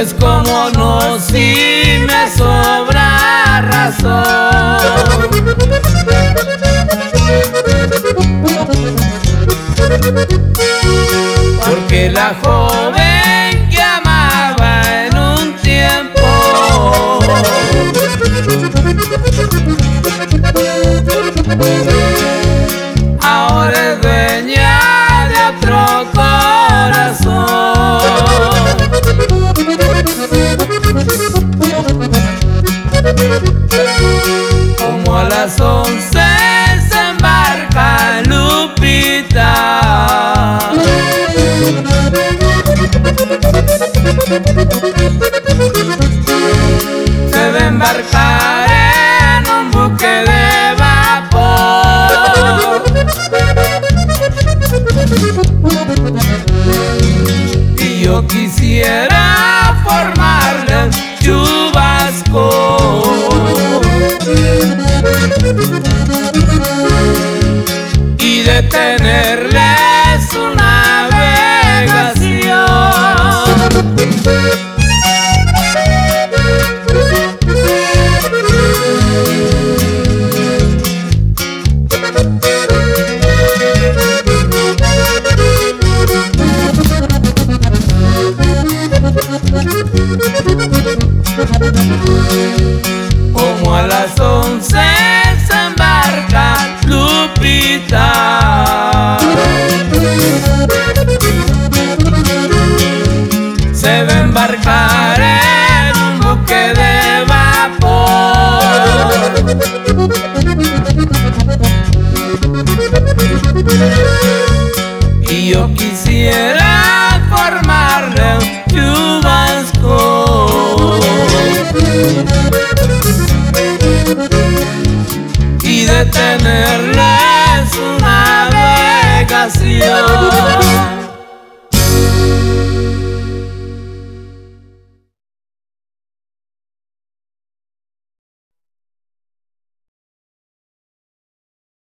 pues como no, si me sobra razón. Porque la joven que amaba en un tiempo ahora es dueña de otro corazón. Como a las 11 se embarca Lupita, se va a embarcar en un buque de vapor. Y yo quisiera formarle un chubasco y detenerle su navegación. Como a las 11 se embarca Lupita, se va a embarcar en un buque de vapor. Y yo